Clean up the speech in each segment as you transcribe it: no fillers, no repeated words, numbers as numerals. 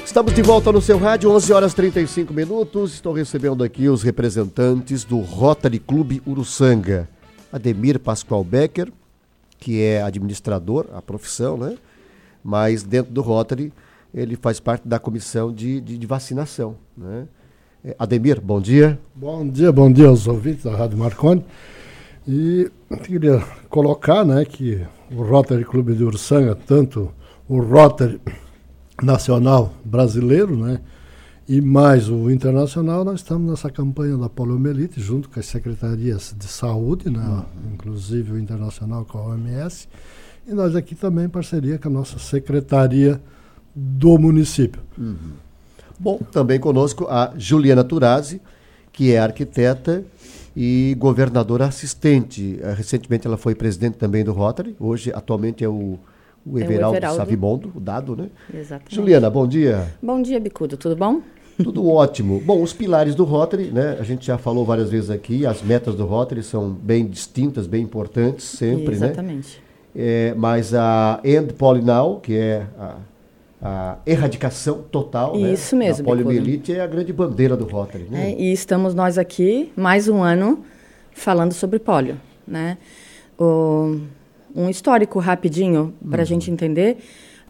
Estamos de volta no seu rádio, 11 horas 35 minutos. Estou recebendo aqui os representantes do Rotary Clube Uruçanga. Ademir Pascoal Becker, que é administrador, a profissão, né? Mas dentro do Rotary, ele faz parte da comissão de vacinação, né? Ademir, bom dia. Bom dia aos ouvintes da Rádio Marconi. E eu queria colocar, né, que o Rotary Clube de Uruçanga, tanto o Rotary Nacional Brasileiro, né, e mais o Internacional, nós estamos nessa campanha da poliomielite, junto com as secretarias de saúde, né, inclusive o Internacional com a OMS, e nós aqui também em parceria com a nossa secretaria do município. Bom, também conosco a Juliana Turazzi, que é arquiteta e governadora assistente. Recentemente ela foi presidente também do Rotary, hoje atualmente é o Everaldo Savimondo, o dado, né? Exatamente. Juliana, bom dia. Bom dia, Bicudo, tudo bom? Tudo ótimo. Bom, os pilares do Rotary, né? A gente já falou várias vezes aqui, as metas do Rotary são bem distintas, bem importantes sempre, Exatamente. né? Mas a End Polio Now, que é a erradicação total, isso, né, mesmo, da poliomielite, é a grande bandeira do Rotary, né? E estamos nós aqui, mais um ano, falando sobre pólio, né? Um histórico rapidinho, para a gente entender,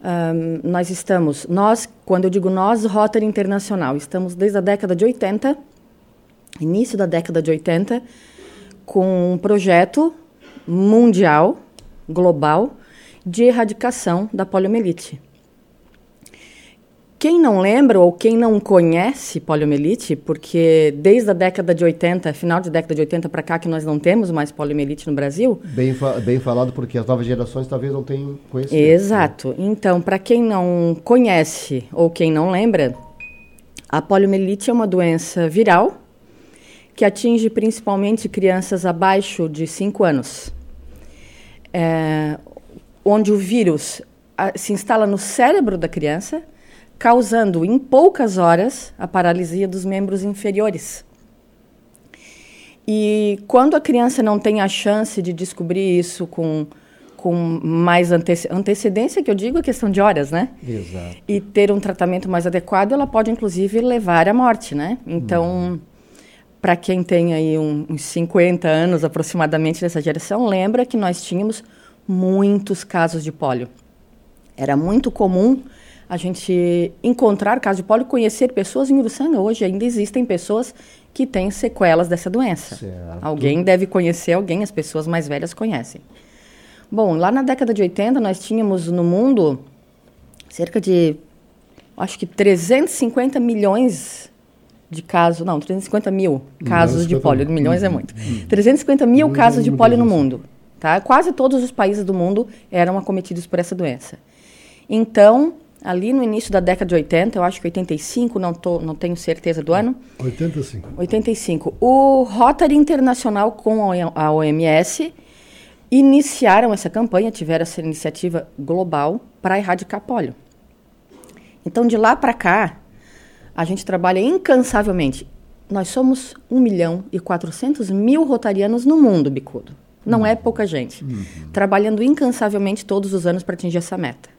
quando eu digo nós, Rotary Internacional, estamos desde a década de 80, início da década de 80, com um projeto mundial, global, de erradicação da poliomielite. Quem não lembra ou quem não conhece poliomielite, porque desde a década de 80, final de década de 80 para cá, que nós não temos mais poliomielite no Brasil. Bem falado, porque as novas gerações talvez não tenham conhecimento. Exato. Então, para quem não conhece ou quem não lembra, a poliomielite é uma doença viral que atinge principalmente crianças abaixo de 5 anos, onde o vírus se instala no cérebro da criança, causando em poucas horas a paralisia dos membros inferiores. E quando a criança não tem a chance de descobrir isso com mais antecedência, que eu digo, é questão de horas, né? Exato. E ter um tratamento mais adequado, ela pode, inclusive, levar à morte, né? Então, para quem tem aí uns 50 anos aproximadamente dessa geração, lembra que nós tínhamos muitos casos de pólio. Era muito comum a gente encontrar casos de pólio, conhecer pessoas em Uruçanga. Hoje ainda existem pessoas que têm sequelas dessa doença. Certo. Alguém deve conhecer alguém, as pessoas mais velhas conhecem. Bom, lá na década de 80, nós tínhamos no mundo cerca de, acho que 350 milhões de casos, 350 mil casos de pólio. Milhões é muito. 350 mil casos de pólio no mundo. Tá? Quase todos os países do mundo eram acometidos por essa doença. Então, ali no início da década de 80, eu acho que 85, não tenho certeza do ano. 85. O Rotary Internacional com a OMS iniciaram essa campanha, tiveram essa iniciativa global para erradicar pólio. Então, de lá para cá, a gente trabalha incansavelmente. Nós somos 1.400.000 rotarianos no mundo, Bicudo. Não é pouca gente. Trabalhando incansavelmente todos os anos para atingir essa meta.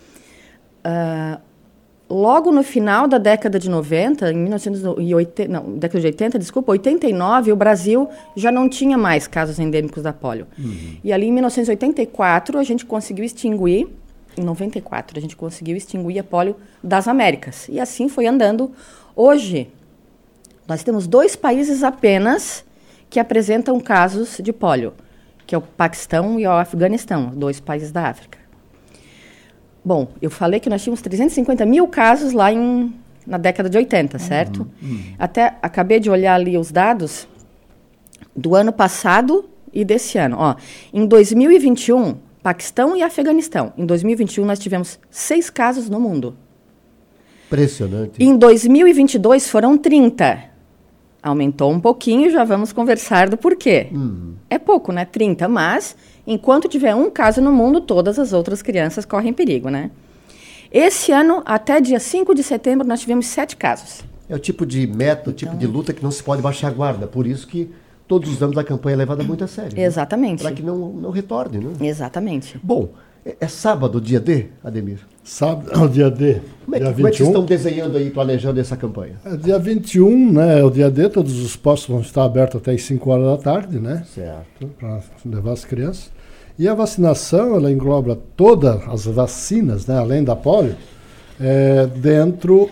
Logo no final da década de 90, década de 80, 89, o Brasil já não tinha mais casos endêmicos da pólio. E ali em 1984 a gente conseguiu extinguir, em 94 a gente conseguiu extinguir a pólio das Américas. E assim foi andando. Hoje, nós temos 2 países apenas que apresentam casos de pólio, que é o Paquistão e o Afeganistão, 2 países da África. Bom, eu falei que nós tínhamos 350 mil casos lá na década de 80, certo? Até acabei de olhar ali os dados do ano passado e desse ano. Em 2021, Paquistão e Afeganistão. Em 2021, nós tivemos 6 casos no mundo. Impressionante. Em 2022, foram 30. Aumentou um pouquinho, já vamos conversar do porquê. É pouco, né? 30, mas enquanto tiver um caso no mundo, todas as outras crianças correm perigo, né? Esse ano, até dia 5 de setembro, nós tivemos 7 casos. É o tipo de meta, o tipo de luta que não se pode baixar a guarda. Por isso que todos os anos da campanha é levada muito a sério. Exatamente. Né? Para que não retorne, né? Exatamente. Bom, É sábado, dia D, Ademir? Sábado, é o dia D. Como é dia que vocês estão desenhando aí, planejando essa campanha? Dia 21, né, é o dia D, todos os postos vão estar abertos até as 5 horas da tarde, né? Certo. Para levar as crianças. E a vacinação, ela engloba todas as vacinas, né, além da polio, dentro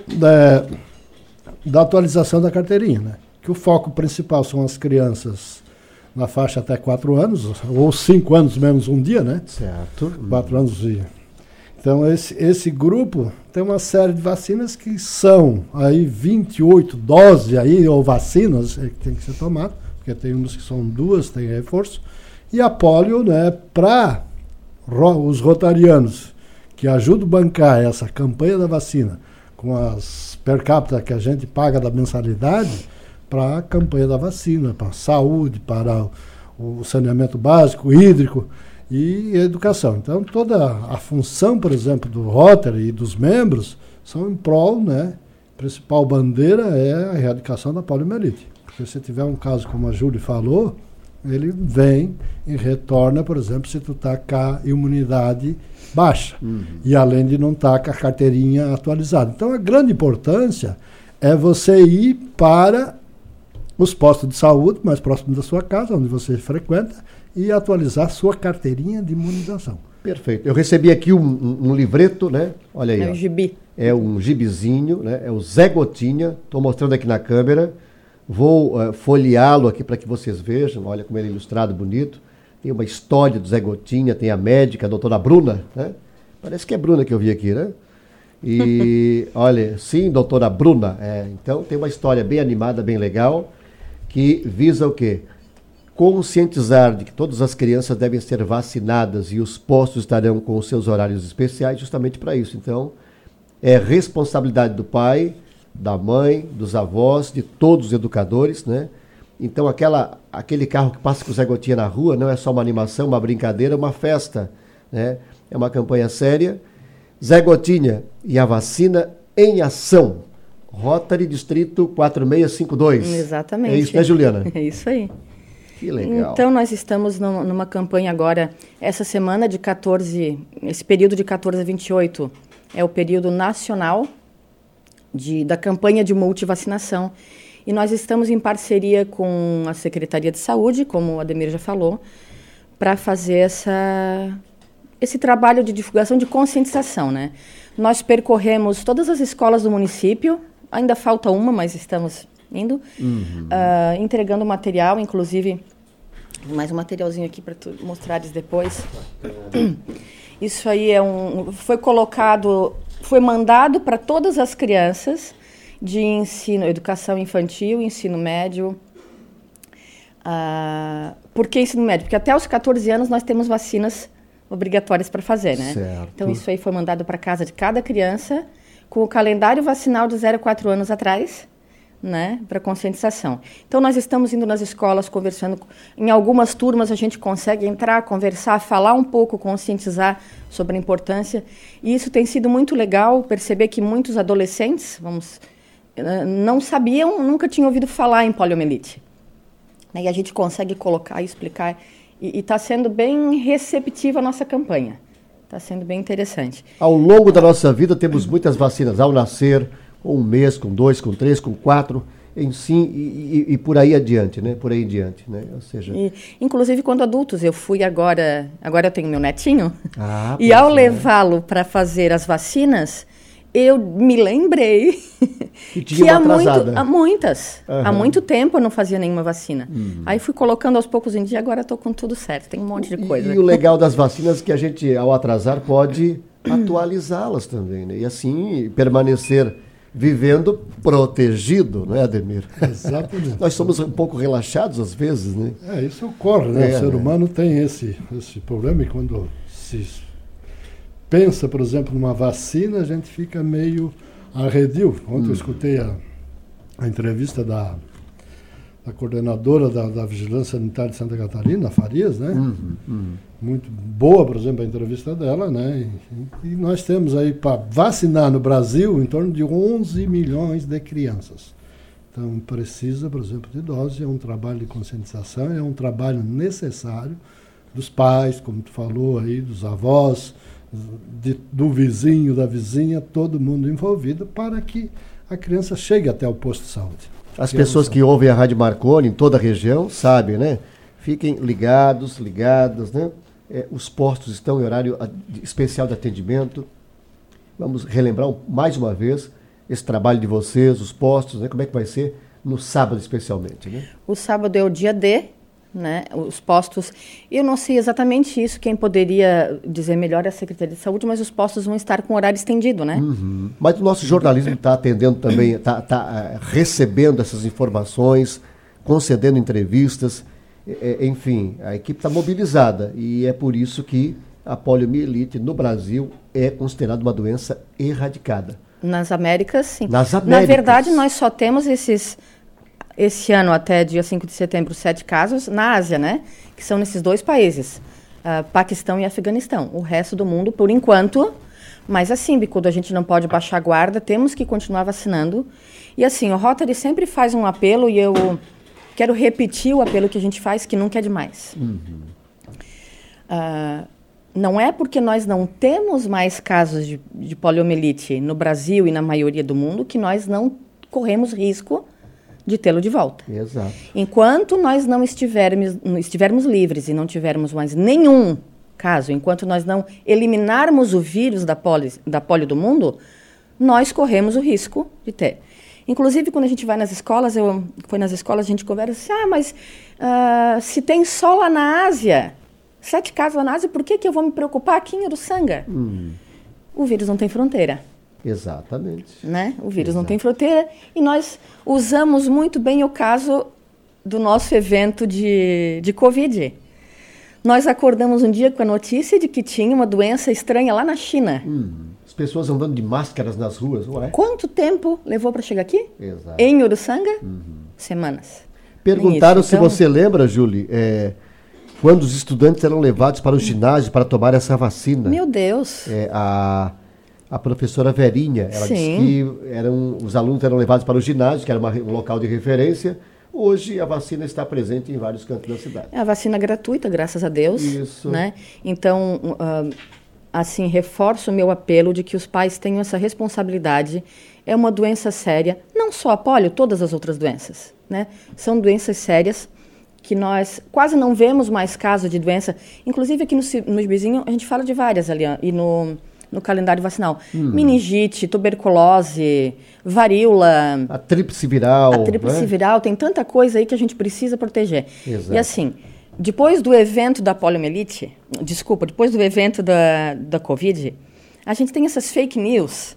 da atualização da carteirinha, né? Que o foco principal são as crianças na faixa até 4 anos, ou 5 anos menos um dia, né? Certo. 4 anos e... Então, esse grupo tem uma série de vacinas que são aí 28 doses aí, ou vacinas que tem que ser tomado, porque tem umas que são 2, tem reforço. E a polio, né, para os rotarianos que ajudam a bancar essa campanha da vacina com as per capita que a gente paga da mensalidade para a campanha da vacina, para a saúde, para o saneamento básico, hídrico e educação. Então, toda a função, por exemplo, do Rotary e dos membros são em prol, né? A principal bandeira é a erradicação da poliomielite. Porque se tiver um caso, como a Júlia falou, ele vem e retorna, por exemplo, se tu está com a imunidade baixa. E além de não estar com a carteirinha atualizada. Então, a grande importância é você ir para os postos de saúde mais próximos da sua casa, onde você frequenta, e atualizar sua carteirinha de imunização. Perfeito. Eu recebi aqui um livreto, né? Olha aí. É um gibi. É um gibizinho, né? É o Zé Gotinha. Estou mostrando aqui na câmera. Vou folheá-lo aqui para que vocês vejam. Olha como ele é ilustrado, bonito. Tem uma história do Zé Gotinha, tem a médica, a doutora Bruna, né? Parece que é Bruna que eu vi aqui, né? E, olha, sim, doutora Bruna. Então, tem uma história bem animada, bem legal, que visa o quê? Conscientizar de que todas as crianças devem ser vacinadas e os postos estarão com os seus horários especiais justamente para isso. Então, é responsabilidade do pai, da mãe, dos avós, de todos os educadores, né? Então, aquele carro que passa com o Zé Gotinha na rua não é só uma animação, uma brincadeira, é uma festa, né? É uma campanha séria. Zé Gotinha e a vacina em ação. Rotary Distrito 4652. Exatamente. É isso, né, Juliana? É isso aí. Que legal. Então, nós estamos numa campanha agora, essa semana de 14, esse período de 14 a 28 é o período nacional da campanha de multivacinação. E nós estamos em parceria com a Secretaria de Saúde, como o Ademir já falou, para fazer esse trabalho de divulgação, de conscientização, né? Nós percorremos todas as escolas do município, ainda falta uma, mas estamos indo, entregando material, inclusive, mais um materialzinho aqui para tu mostrares depois. Isso aí foi mandado para todas as crianças de ensino, educação infantil, ensino médio. Por que ensino médio? Porque até os 14 anos nós temos vacinas obrigatórias para fazer, né? Certo. Então, isso aí foi mandado para casa de cada criança, com o calendário vacinal de 0 a 4 anos atrás, né, para conscientização. Então, nós estamos indo nas escolas, conversando. Em algumas turmas, a gente consegue entrar, conversar, falar um pouco, conscientizar sobre a importância. E isso tem sido muito legal, perceber que muitos adolescentes, não sabiam, nunca tinham ouvido falar em poliomielite. E a gente consegue colocar e explicar. E está sendo bem receptiva a nossa campanha. Está sendo bem interessante. Ao longo da nossa vida, temos muitas vacinas. Ao nascer, com 1 mês, com 2, com 3, com 4, e por aí adiante, né? Por aí em diante, né? Ou seja... inclusive, quando adultos, eu fui agora eu tenho meu netinho, e pois ao levá-lo para fazer as vacinas, eu me lembrei que há muito tempo eu não fazia nenhuma vacina. Aí fui colocando aos poucos em dia, agora estou com tudo certo, tem um monte de coisa. E o legal das vacinas é que a gente, ao atrasar, pode atualizá-las também, né? E assim permanecer vivendo protegido, não é, Ademir? Exatamente. Nós somos um pouco relaxados às vezes, né? Isso ocorre, né? O ser humano tem esse problema, e quando se pensa, por exemplo, numa vacina, a gente fica meio arredio. Ontem eu escutei a entrevista da coordenadora da Vigilância Sanitária de Santa Catarina, Farias, né? Muito boa, por exemplo, a entrevista dela, né? E nós temos aí para vacinar no Brasil em torno de 11 milhões de crianças. Então, precisa, por exemplo, de dose, é um trabalho de conscientização, é um trabalho necessário, dos pais, como tu falou aí, dos avós, do vizinho, da vizinha, todo mundo envolvido para que a criança chegue até o posto de saúde. As pessoas que ouvem a Rádio Marconi em toda a região sabem, né? Fiquem ligadas, né? Os postos estão em horário especial de atendimento. Vamos relembrar mais uma vez esse trabalho de vocês, os postos, né? Como é que vai ser no sábado especialmente, né? O sábado é o dia D, né? Os postos, eu não sei exatamente isso, quem poderia dizer melhor é a Secretaria de Saúde, mas os postos vão estar com horário estendido, né? Uhum. Mas o nosso jornalismo está atendendo também, está recebendo essas informações, concedendo entrevistas, enfim, a equipe está mobilizada e é por isso que a poliomielite no Brasil é considerada uma doença erradicada. Nas Américas, sim. Nas Américas. Na verdade, nós só temos esse ano, até dia 5 de setembro, 7 casos na Ásia, né? Que são nesses 2 países, Paquistão e Afeganistão. O resto do mundo, por enquanto, mas assim, Bicudo, a gente não pode baixar a guarda, temos que continuar vacinando. E assim, o Rotary sempre faz um apelo e eu quero repetir o apelo que a gente faz, que nunca é demais. Uhum. Não é porque nós não temos mais casos de poliomielite no Brasil e na maioria do mundo que nós não corremos risco de tê-lo de volta. Exato. Enquanto nós não estivermos livres e não tivermos mais nenhum caso, enquanto nós não eliminarmos o vírus da polio do mundo, nós corremos o risco de ter. Inclusive, quando a gente vai nas escolas, a gente conversa assim, mas se tem só lá na Ásia, 7 casos lá na Ásia, por que eu vou me preocupar aqui em Uruçanga? O vírus não tem fronteira. Exatamente. Né? O vírus não tem fronteira e nós usamos muito bem o caso do nosso evento de Covid. Nós acordamos um dia com a notícia de que tinha uma doença estranha lá na China. As pessoas andando de máscaras nas ruas, ué. Quanto tempo levou para chegar aqui? Exato. Em Uruçanga? Semanas. Perguntaram isso, se você lembra, Julie, quando os estudantes eram levados para o ginásio para tomar essa vacina. Meu Deus. A professora Verinha, ela disse que os alunos eram levados para o ginásio, que era um local de referência. Hoje a vacina está presente em vários cantos da cidade. É a vacina gratuita, graças a Deus. Isso. Né? Então, assim, reforço o meu apelo de que os pais tenham essa responsabilidade. É uma doença séria, não só a polio, todas as outras doenças. Né? São doenças sérias que nós quase não vemos mais casos de doença. Inclusive aqui no vizinho a gente fala de várias ali, e no calendário vacinal. Meningite, tuberculose, varíola. A tríplice viral. Viral, tem tanta coisa aí que a gente precisa proteger. Exato. E assim, depois do evento da poliomielite, depois do evento da Covid, a gente tem essas fake news.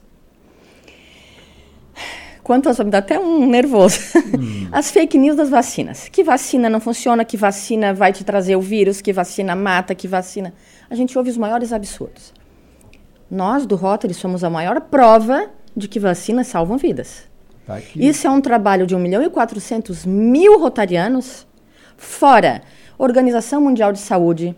Me dá até um nervoso. As fake news das vacinas. Que vacina não funciona, que vacina vai te trazer o vírus, que vacina mata, que vacina... A gente ouve os maiores absurdos. Nós, do Rotary, somos a maior prova de que vacinas salvam vidas. Tá aqui. Isso é um trabalho de 1.400.000 rotarianos, fora Organização Mundial de Saúde,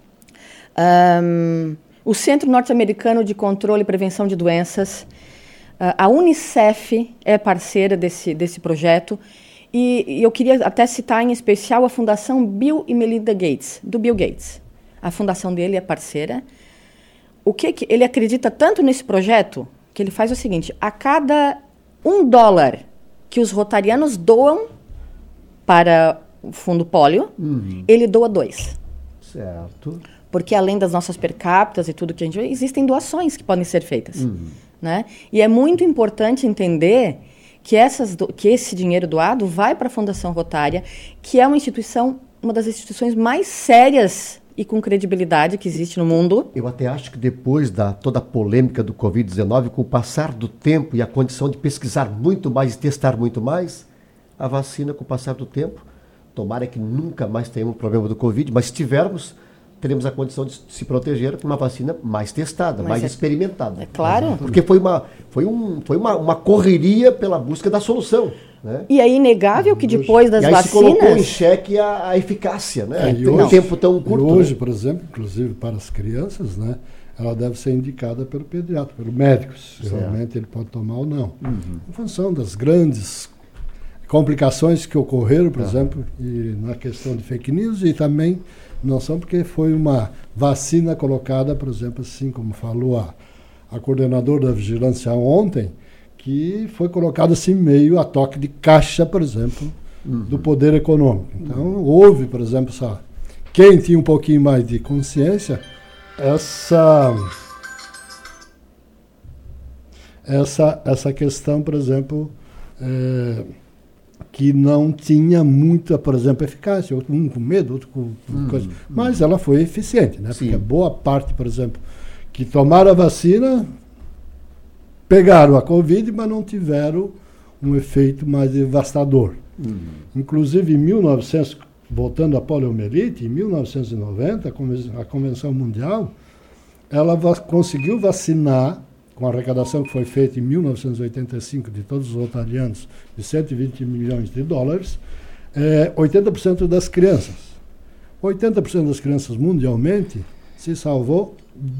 o Centro Norte-Americano de Controle e Prevenção de Doenças, a Unicef é parceira desse projeto, e eu queria até citar em especial a Fundação Bill e Melinda Gates, do Bill Gates. A fundação dele é parceira. Ele acredita tanto nesse projeto que ele faz o seguinte: a cada $1 que os rotarianos doam para o Fundo Polio, ele doa 2. Certo. Porque além das nossas per capita e tudo que a gente vê, existem doações que podem ser feitas. Né? E é muito importante entender que esse dinheiro doado vai para a Fundação Rotária, que é uma das instituições mais sérias e com credibilidade que existe no mundo. Eu até acho que depois da toda a polêmica do Covid-19, com o passar do tempo e a condição de pesquisar muito mais e testar muito mais, a vacina, com o passar do tempo, tomara que nunca mais tenhamos problema do Covid, mas se tivermos, teremos a condição de se proteger com uma vacina mais testada, mais experimentada. É claro. Porque foi uma correria pela busca da solução. Né? E é inegável que depois das vacinas... se colocou em xeque a eficácia, né? Em um tempo tão curto. E hoje, por exemplo, inclusive para as crianças, né, ela deve ser indicada pelo pediatra, pelo médico, se realmente ele pode tomar ou não. Em função das grandes complicações que ocorreram, por exemplo, e na questão de fake news, e também não são porque foi uma vacina colocada, por exemplo, assim como falou a coordenadora da vigilância ontem, que foi colocada assim meio a toque de caixa, por exemplo, do poder econômico. Então, houve, por exemplo, quem tinha um pouquinho mais de consciência, essa questão, por exemplo, que não tinha muita, por exemplo, eficácia, um com medo, outro com coisa. Mas ela foi eficiente, né? Porque boa parte, por exemplo, que tomaram a vacina, pegaram a Covid, mas não tiveram um efeito mais devastador. Inclusive, voltando à poliomielite, em 1990, a Convenção Mundial, ela conseguiu vacinar, com a arrecadação que foi feita em 1985 de todos os rotarianos, de 120 milhões de dólares, 80% das crianças. 80% das crianças mundialmente se salvou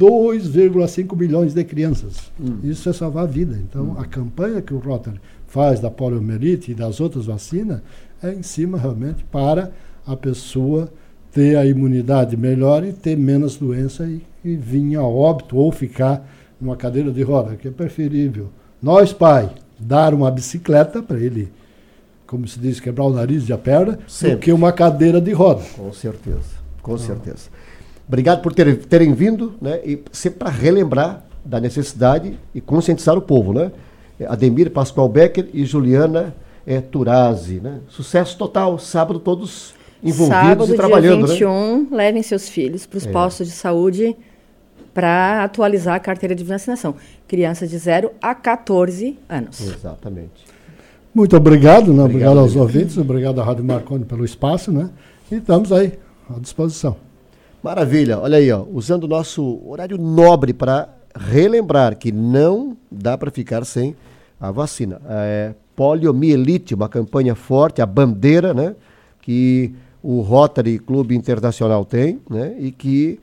2,5 milhões de crianças. Isso é salvar a vida. Então, a campanha que o Rotary faz da poliomielite e das outras vacinas é em cima realmente para a pessoa ter a imunidade melhor e ter menos doença e vir a óbito ou ficar numa cadeira de roda, que é preferível nós, pai, dar uma bicicleta para ele, como se diz, quebrar o nariz e a perna, do que uma cadeira de roda. Com certeza, com certeza. Obrigado por terem vindo, né? E sempre para relembrar da necessidade e conscientizar o povo, né? Ademir Pascoal Becker e Juliana Turazzi, né? Sucesso total, sábado todos envolvidos sábado, e trabalhando, dia 21, né? Levem seus filhos para os postos de saúde para atualizar a carteira de vacinação. Crianças de 0 a 14 anos. Exatamente. Muito obrigado, né? Obrigado aos ouvintes, obrigado à Rádio Marconi pelo espaço, né? E estamos aí à disposição. Maravilha, olha aí, ó, usando o nosso horário nobre para relembrar que não dá para ficar sem a vacina. Poliomielite, uma campanha forte, a bandeira, né, que o Rotary Clube Internacional tem, né, e que,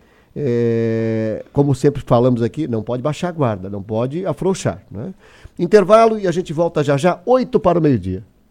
como sempre falamos aqui, não pode baixar a guarda, não pode afrouxar, né. Intervalo e a gente volta já já, 8 para o meio-dia.